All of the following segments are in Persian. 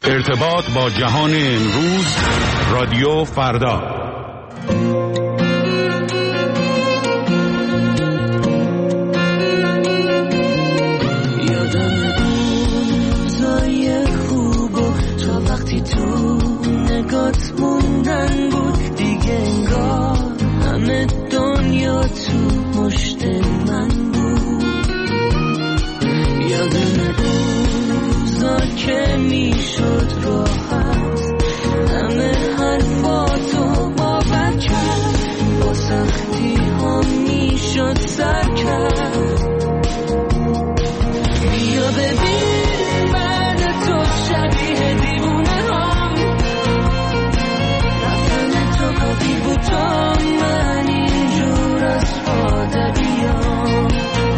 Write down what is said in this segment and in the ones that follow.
ارتباط با جهان امروز، رادیو فردا. یادم روزای خوب و تا وقتی تو نگات موندن بود، دیگه انگار همه دنیا تو مشت من بود. یادم روزا که میشد راحت همه حرفاتو باور کرد، با سختی ها میشد سر کرد. بیا ببین بعد تو شبیه دیوونه هم رفتن تو کافی بود تا من اینجور از آدبیام.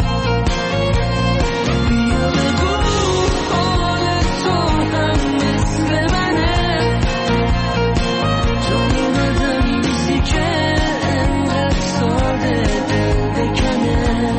بیا بگو حال تو هم مثل منه، تو اومدنی نیستی که انقدر ساده دل بکنه.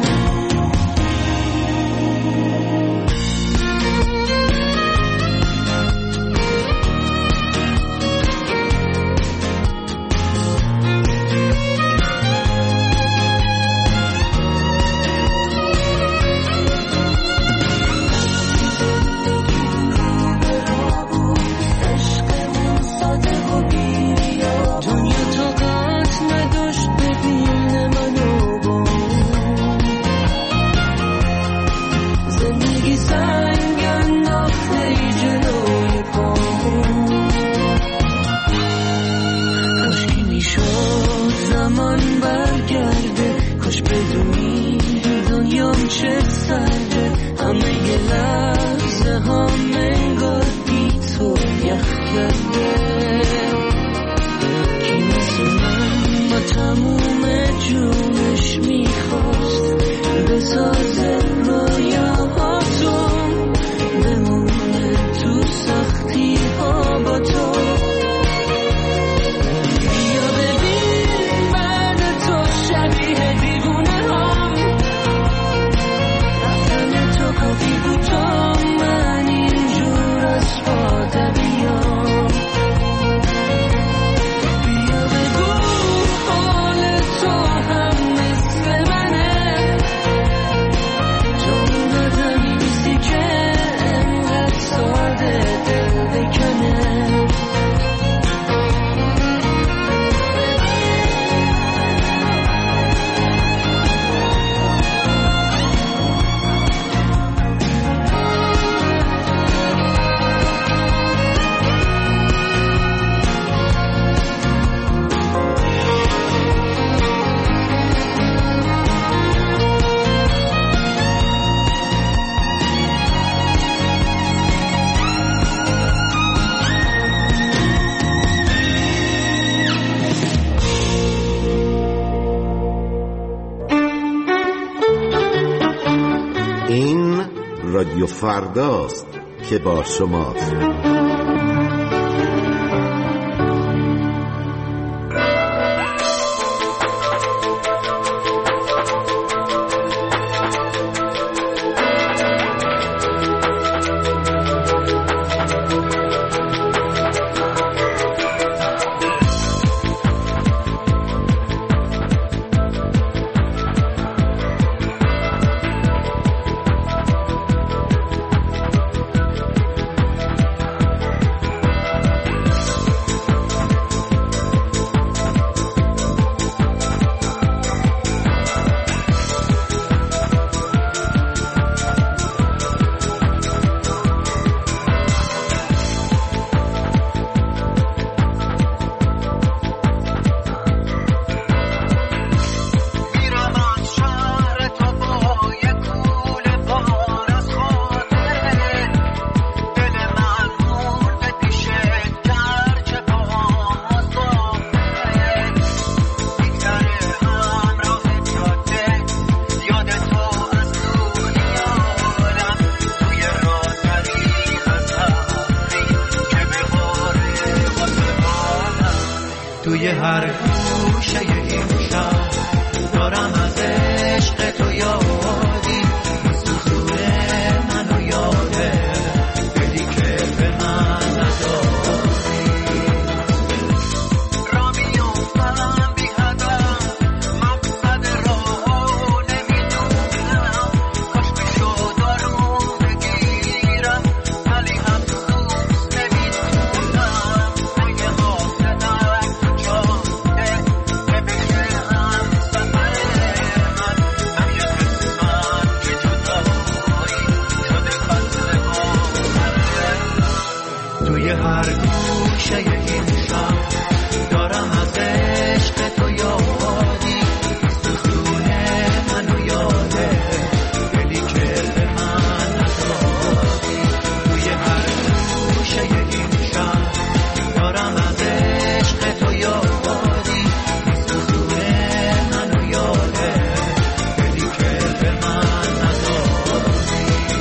رادیو فرداست که با شماست. توی هر گوشه این شهر دارم از عشق تو یادی، سوزونه منو یاده بدی که به من توی هر گوشه این شهر دارم از عشق تو یادی سوزونه منو یاده دلی که به من ندادی توی هر گوشه این شهر دارم از عشق تو یادی سوزونه منو یاده دلی که به من ندادی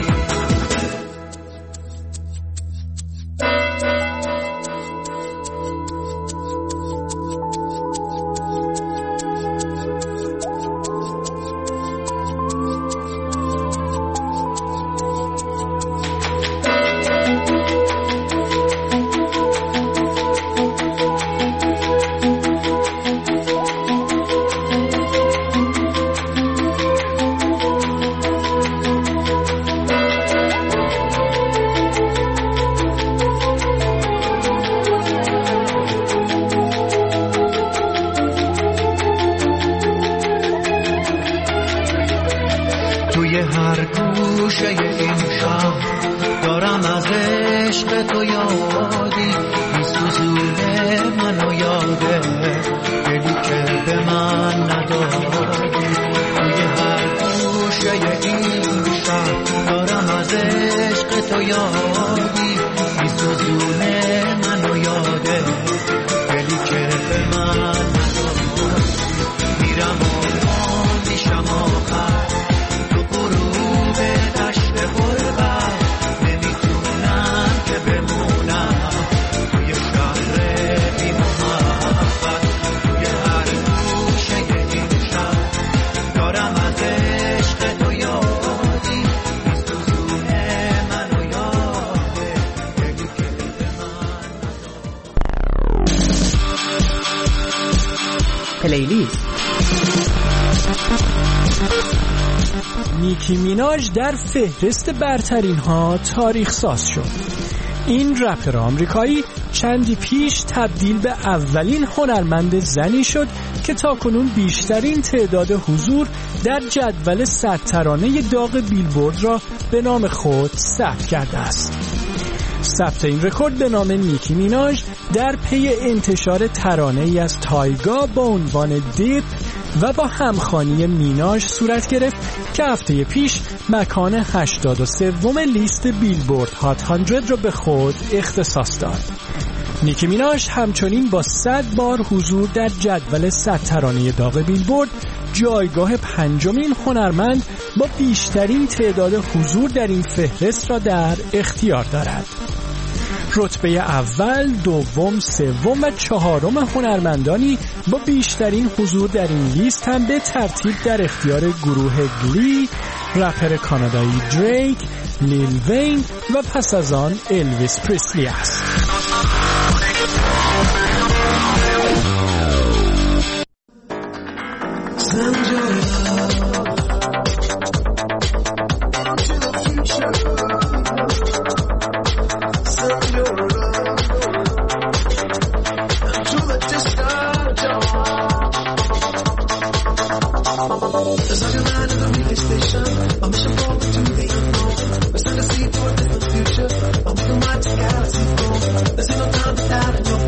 توی هر گوشه این شهر دارم از عشق تو یادی میسوزونه منو یاده دلی که به من ندادی توی هر گوشه این شهر دارم از عشق تو یادی میسوزونه منو یاده دلی که به من ندادی میرم و میشم آخر پلیلیست. نیکی میناژ در فهرست برترین ها تاریخ ساز شد. این رپر آمریکایی چندی پیش تبدیل به اولین هنرمند زنی شد که تاکنون بیشترین تعداد حضور در جدول 100 ترانه داغ بیلبورد را به نام خود ثبت کرده است. ثبت این رکورد به نام نیکی میناژ در پی انتشار ترانه‌ای از تایگا با عنوان دیپ و با همخوانی میناژ صورت گرفت که هفته پیش مکان 83 لیست بیلبورد هات 100 را به خود اختصاص داد. نیکی میناژ همچنین با 100 بار حضور در جدول 100 ترانه داغ بیلبورد جایگاه پنجمین هنرمند با بیشترین تعداد حضور در این فهرست را در اختیار دارد. رتبه اول، دوم، سوم و چهارم هنرمندانی با بیشترین حضور در این لیست هم به ترتیب در اختیار گروه گلی، رپر کانادایی دریک، لیل وین و پس از آن الویس پریسلی است.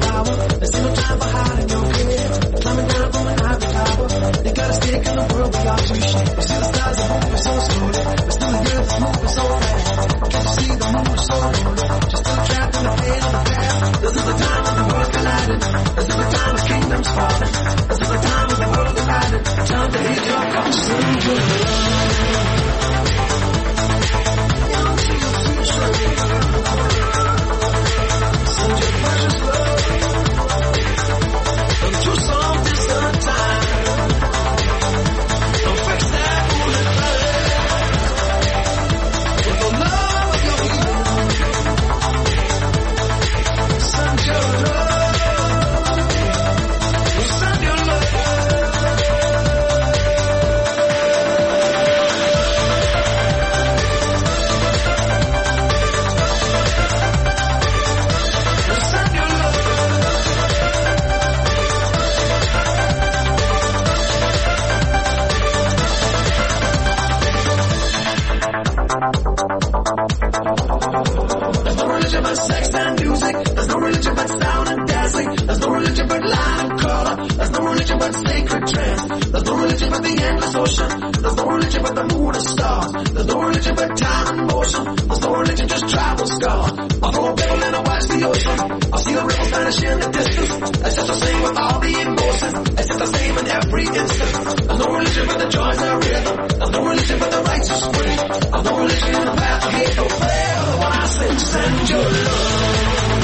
They gotta stick in the world we are. but sex and music. There's no religion but sound and dancing. There's no religion but light and color. There's no religion but sacred trance. There's no religion but the endless ocean. There's no religion but the moon and stars. There's no religion but time and motion. There's no religion, just tribal scars. I'll throw a pebble and I'll watch the ocean. I'll see the river vanish in the distance. It's just the same with all the emotions. It's just the same in every instant. There's no religion but the joys and rhythm. There's no religion but the righteous spring. There's no religion in the path of hate, no prayer. When I say send your love.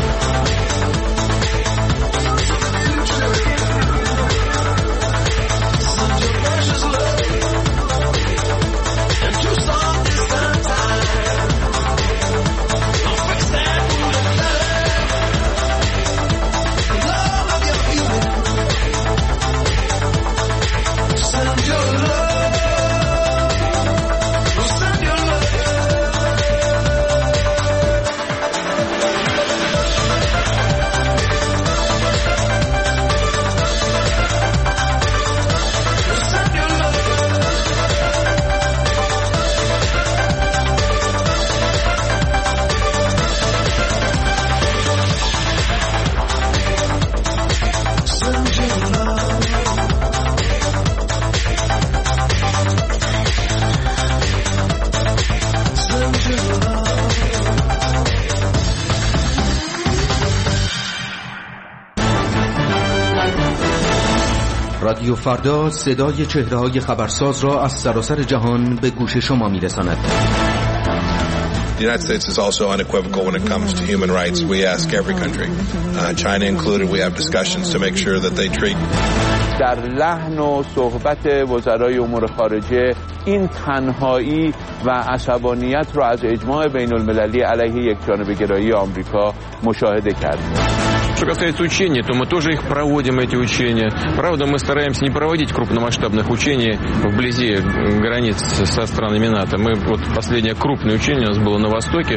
رادیو فردا صدای چهره‌های خبرساز را از سراسر جهان به گوش شما می‌رساند. The United States is also unequivocal when it comes to human rights. We ask every country, China included, we have discussions to make sure that they treat. در لحن و صحبت وزرای امور خارجه این تنهایی و عصبانیت رو از اجماع بین المللی علیه یکجانبه‌گرایی آمریکا مشاهده کردیم. Что касается учений, то мы тоже их проводим, эти учения. Правда, мы стараемся не проводить крупномасштабных учений вблизи границ со странами НАТО. Мы вот последнее крупное учение у нас было на Востоке.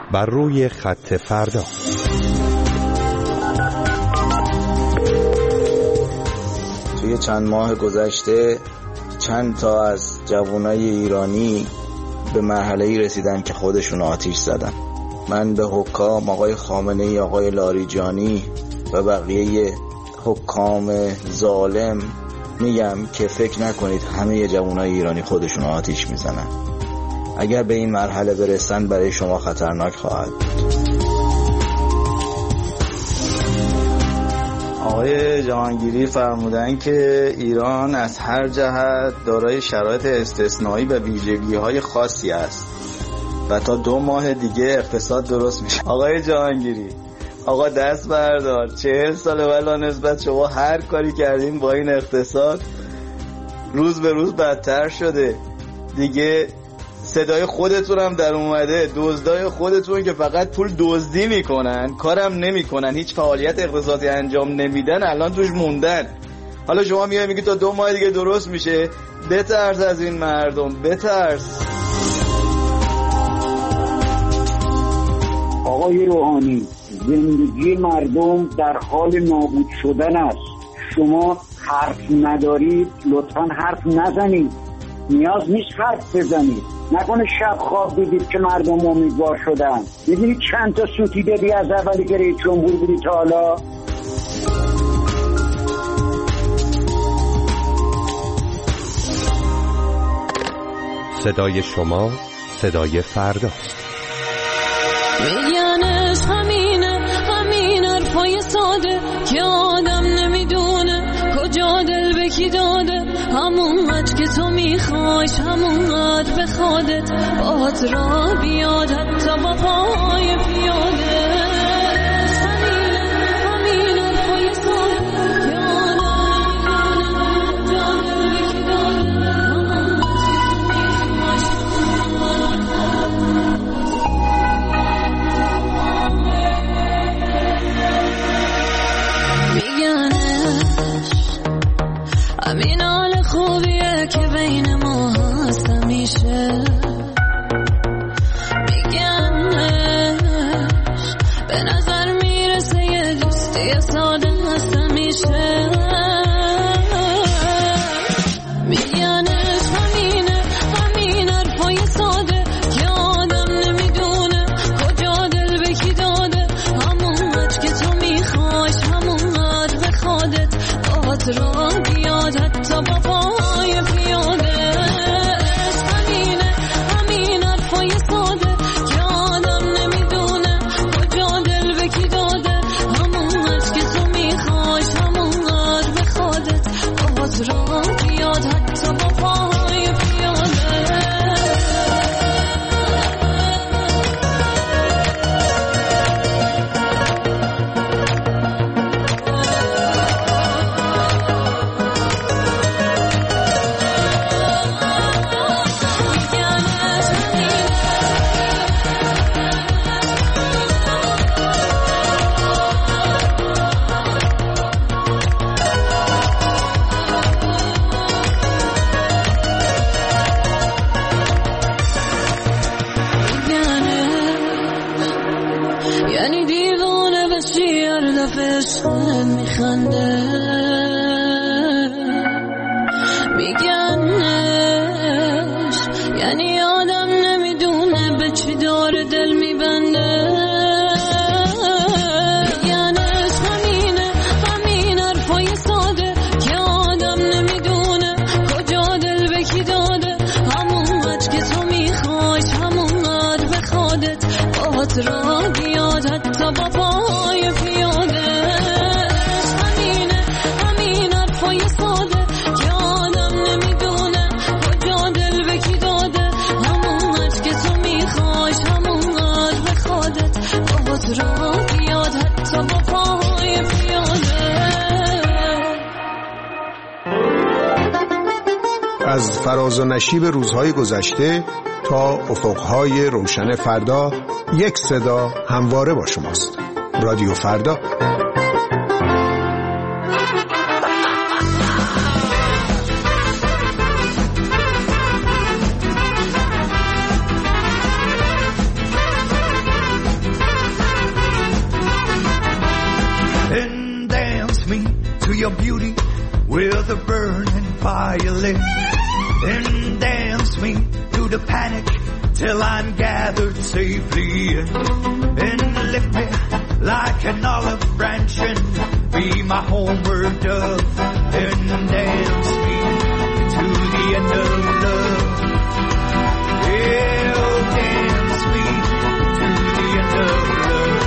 بر روی خط فردا. توی چند ماه گذشته چند تا از جوانای ایرانی به مرحله‌ای رسیدن که خودشون آتیش زدن. من به حکام آقای خامنه‌ای، آقای لاریجانی و بقیه حکام ظالم میگم که فکر نکنید همه جوانای ایرانی خودشون آتیش میزنن. اگر به این مرحله برسن برای شما خطرناک خواهد بود. آقای جهانگیری فرمودن که ایران از هر جهت دارای شرایط استثنایی و ویژگی‌های خاصی است و تا 2 ماه دیگه اقتصاد درست میشه. آقای جهانگیری، آقا دست بردار، 40 سال ولا نسبت شما هر کاری کردین با این اقتصاد روز به روز بدتر شده. دیگه صدای خودتون هم در اومده، دزدای خودتون که فقط پول دزدی میکنن، کارم نمیکنن، هیچ فعالیت اقتصادی انجام نمیدن، الان توش موندن. حالا شما میای میگی تا 2 ماه دیگه درست میشه. بترس از این مردم، بترس. آقای روحانی، زندگی مردم در حال نابود شدن است. شما حرف ندارید، لطفا حرف نزنید. نیاز نیست حرف بزنید. نکنه شب خواب دیدید که مردم امیدوار شدن. میدونید چند تا سوتی دادی از اولی که رئیس جمهور بودی تا حالا؟ صدای شما، صدای فرداست. میگنش همین حرفای ساده که آدم نمیدونه کجا دل به کی داده. همونقدر که تو میخوایش همونقدر به خودت باهات را بیاد، حتی با پای پیاده. همین حرفای ساده که آدم نمیدونه کجا دل به کی داده. همین حال خوبیه که بین ما هست همیشه. میگنش به نظر میرسه یه دوستی ساده هست همیشه. میگنش همین حرفای ساده که آدم نمیدونه کجا دل به کی داده. همونقدر که تو میخوایش همونقدر به خودت باهات را بیاد، حتی با پای پیاده. همین حرفای ساده که آدم نمیدونه کجا دل به کی داده. همونقدر که تو میخوایش همونقدر به خودت باهات را بیاد، حتی با پای پیاده. یعنی دیوانه بشی هر دفعه عشقت میخنده. میگنش یعنی آدم نمیدونه به چی داره دل میبنده. میگنش همین حرفای ساده که آدم نمیدونه کجا دل به کی داده. همونقدر که تو میخوایش همونقدر به خودت باهات را بیاد، حتی با پای پیاده. همین حرفای ساده که آدم نمیدونه کجا دل به کی داده. همونقدر که تو میخوایش همونقدر به خودت باهات را بیاد، حتی با پای پیاده. از فراز و نشیب روزهای گذشته تا افقهای روشن فردا، یک صدا همواره با شماست. رادیو فردا. and dance me through the panic till I'm gathered safely and lift me like an olive branch and be my homeward dove and dance me to the end of love. Yeah, oh, dance me to the end of love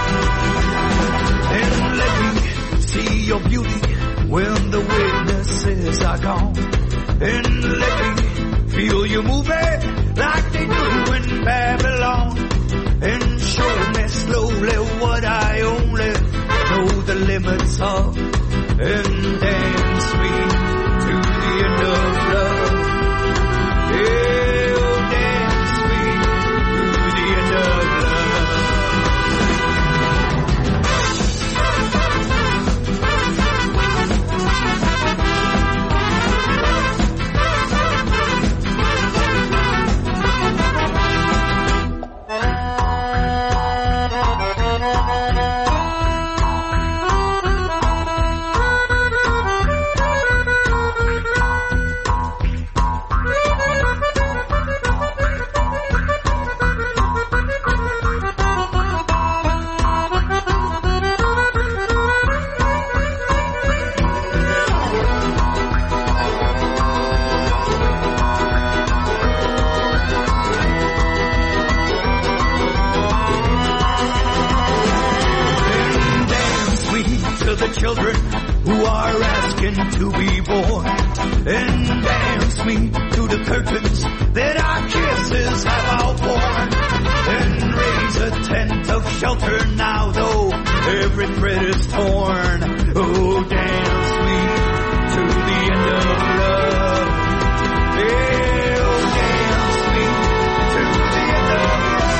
and let me see your beauty when the witnesses are gone and let me feel you moving like they do in Babylon and show me slowly what I only know the limits of and dance me to the end of love. Yeah, oh, dance me to the end of children who are asking to be born and dance me to the curtains that our kisses have outworn and raise a tent of shelter now though every thread is torn. Oh, dance me to the end of love. Yeah, oh, dance me to the end of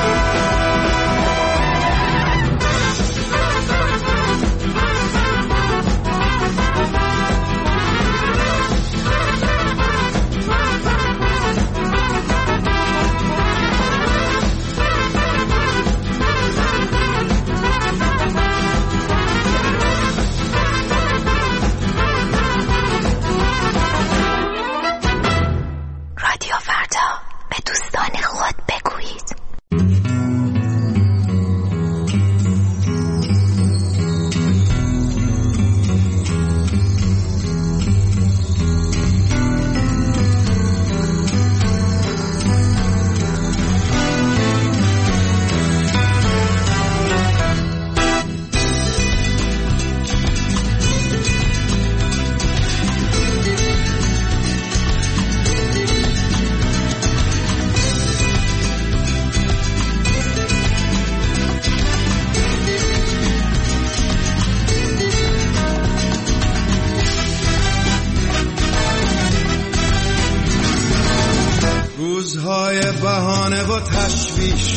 روزهای بهانه و تشویش،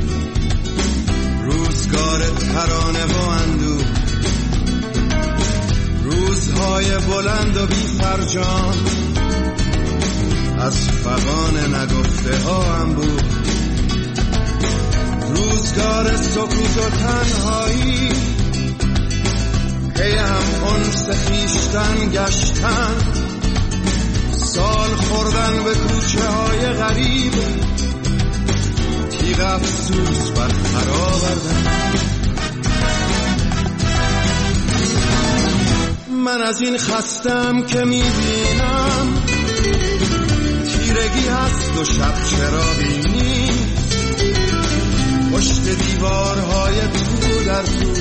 روزگار ترانه و اندوه، روزهای بلند و بی فرجام، از فغان نگفته ها انبوه، روزگار سکوت و تنهایی، پی هم انس خویشتن گشتن، سال خوردن به کوچه های غریب، تیغ افسوس بر خر آوردن. من از این خستم که میبینم تیرگی هست و شب چراغی نیست، پشت دیوارهای تو در تو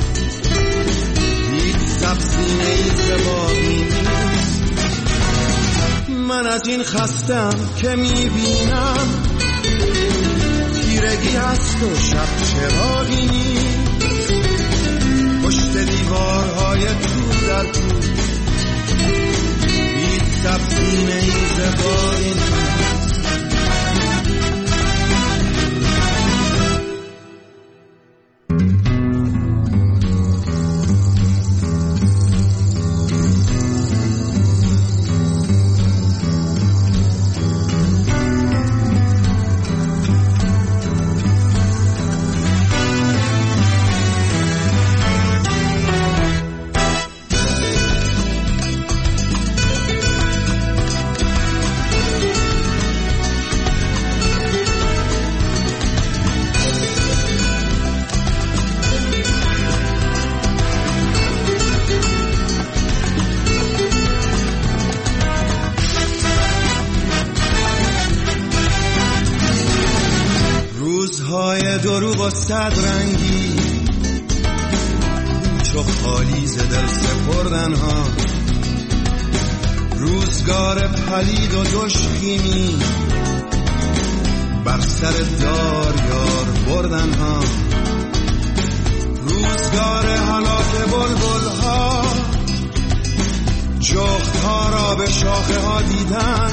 هیچ سبزینه‌ای زبانی نیست. من از این خستم که میبینم تیرگی هست و شب چراغی نیست، پشت دیوارهای تو در تو هیچ سبزینه‌ای زبانی نیست. دروغ و صد رنگی، پوچ و خالی ز دل سپردن ها، روزگار پلید و دشخیمی، بر سر دار یار بردن ها، روزگار هلاک بلبل ها، جغد ها را به شاخه ها دیدن،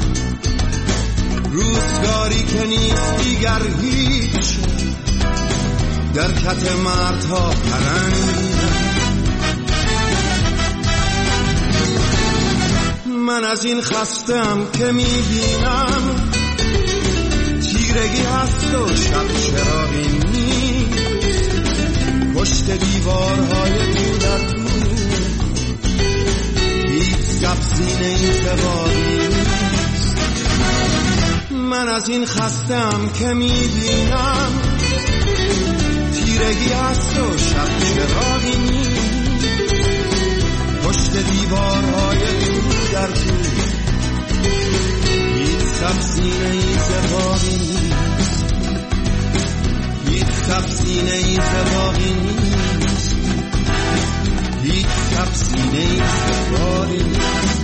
روزگاری که نیست دیگر هیچ، در کت مردها پرنگیدن. من از این خستم که میبینم تیرگی هست و شب چراغی نیست، پشت دیوارهای تو در تو هیچ سبزینه این سواری نیست. من از این خستم که میبینم تیرگی هست و شب چراغی نیست، پشت دیوارهای تو در تو هیچ سبزینه ای زباقی نیست، هیچ سبزینه ای زباقی نیست، هیچ سبزینه ای زباقی نیست.